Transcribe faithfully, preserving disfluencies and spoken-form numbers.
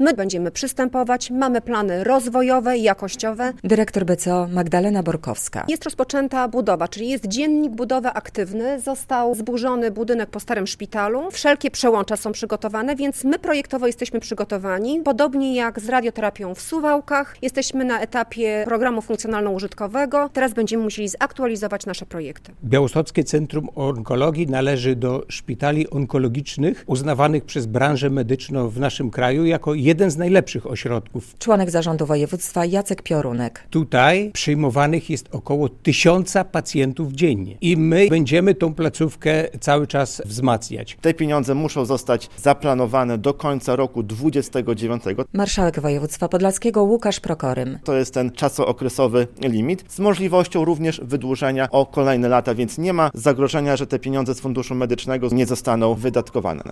My będziemy przystępować, mamy plany rozwojowe i jakościowe. Dyrektor B C O Magdalena Borkowska. Jest rozpoczęta budowa, czyli jest dziennik budowy aktywny. Został zburzony budynek po starym szpitalu. Wszelkie przełącza są przygotowane, więc my projektowo jesteśmy przygotowani. Podobnie jak z radioterapią w Suwałkach. Jesteśmy na etapie programu funkcjonalno-użytkowego. Teraz będziemy musieli zaktualizować nasze projekty. Białostockie Centrum Onkologii należy do szpitali onkologicznych uznawanych przez branżę medyczną w naszym kraju jako jeden z najlepszych ośrodków. Członek zarządu województwa Jacek Piorunek. Tutaj przyjmowanych jest około tysiąca pacjentów dziennie i my będziemy tą placówkę cały czas wzmacniać. Te pieniądze muszą zostać zaplanowane do końca roku dwudziestego dziewiątego. Marszałek województwa podlaskiego Łukasz Prokorym. To jest ten czasookresowy limit z możliwością również wydłużenia o kolejne lata, więc nie ma zagrożenia, że te pieniądze z Funduszu Medycznego nie zostaną wydatkowane.